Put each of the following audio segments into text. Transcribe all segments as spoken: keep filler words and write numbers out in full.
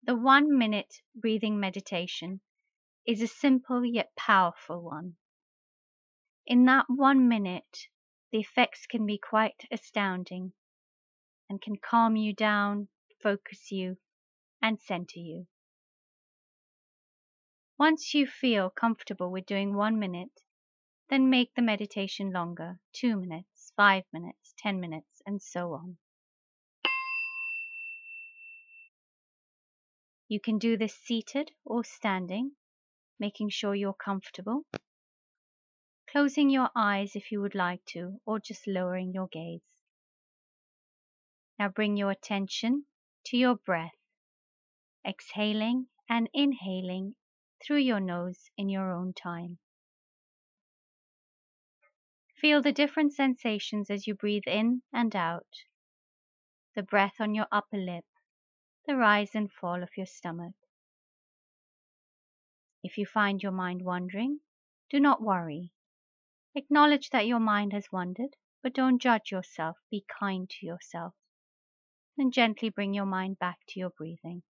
The one minute breathing meditation is a simple yet powerful one. In that one minute, the effects can be quite astounding and can calm you down, focus you, and center you. Once you feel comfortable with doing one minute, then make the meditation longer, two minutes, five minutes, ten minutes, and so on. You can do this seated or standing, making sure you're comfortable, closing your eyes if you would like to, or just lowering your gaze. Now bring your attention to your breath, exhaling and inhaling through your nose in your own time. Feel the different sensations as you breathe in and out, the breath on your upper lip, the rise and fall of your stomach. If you find your mind wandering, do not worry. Acknowledge that your mind has wandered, but don't judge yourself. Be kind to yourself. And gently bring your mind back to your breathing.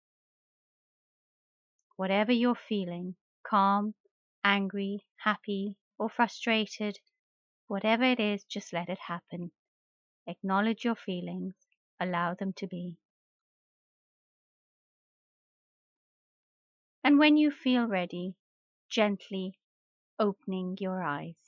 Whatever you're feeling, calm, angry, happy, or frustrated, whatever it is, just let it happen. Acknowledge your feelings. Allow them to be. And when you feel ready, gently opening your eyes.